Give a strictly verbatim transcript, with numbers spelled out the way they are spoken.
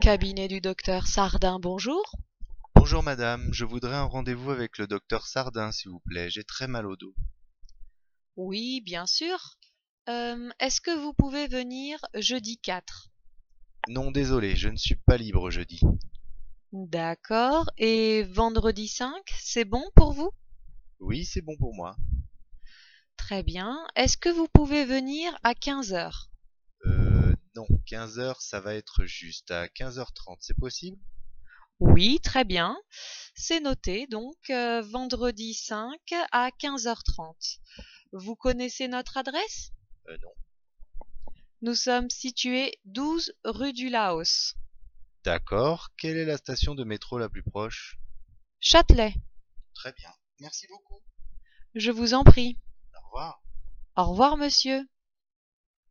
cabinet du docteur Sardin, bonjour. Bonjour madame, je voudrais un rendez-vous avec le docteur Sardin, s'il vous plaît, j'ai très mal au dos. Oui, bien sûr. Euh, est-ce que vous pouvez venir jeudi quatre? Non, désolé, je ne suis pas libre jeudi. D'accord. Et vendredi cinq, c'est bon pour vous? Oui, c'est bon pour moi. Très bien. Est-ce que vous pouvez venir à quinze heures? Euh, non, quinze heures, ça va être juste. À quinze heures trente, c'est possible? Oui, très bien. C'est noté, donc euh, vendredi cinq à quinze heures trente. Vous connaissez notre adresse? Euh, non. Nous sommes situés douze rue du Laos. D'accord, quelle est la station de métro la plus proche? Châtelet. Très bien, merci beaucoup. Je vous en prie. Au revoir. Au revoir, monsieur.